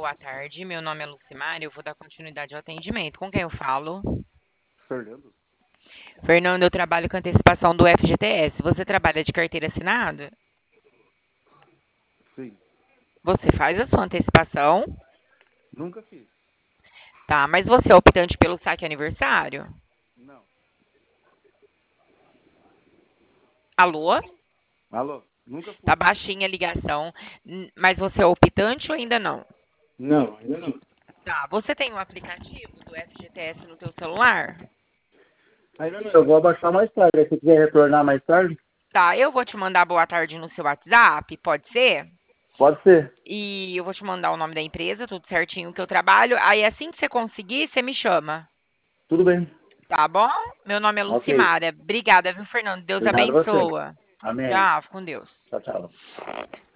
boa tarde. Meu nome é Lucimar e eu vou dar continuidade ao atendimento. Com quem eu falo? Fernando? Fernando, eu trabalho com antecipação do FGTS. Você trabalha de carteira assinada? Sim. Você faz a sua antecipação? Nunca fiz. Tá, mas você é optante pelo saque aniversário? Não. Alô? Alô? Nunca Tá fui. baixinha a ligação, mas você é optante ou ainda não? Não, ainda não. Tá, você tem um aplicativo do FGTS no teu celular? Ainda não. Eu vou abaixar mais tarde. Se você quiser retornar mais tarde, Tá, eu vou te mandar boa tarde no seu WhatsApp, pode ser? pode ser. E eu vou te mandar o nome da empresa, tudo certinho que eu trabalho. Aí assim que você conseguir, você me chama. Tudo bem. Tá bom? Meu nome é Ok. Lucimara. Obrigada, viu, Fernando? Deus Obrigado a você. abençoa. Amém. Tchau, fica com Deus. Tchau, tchau.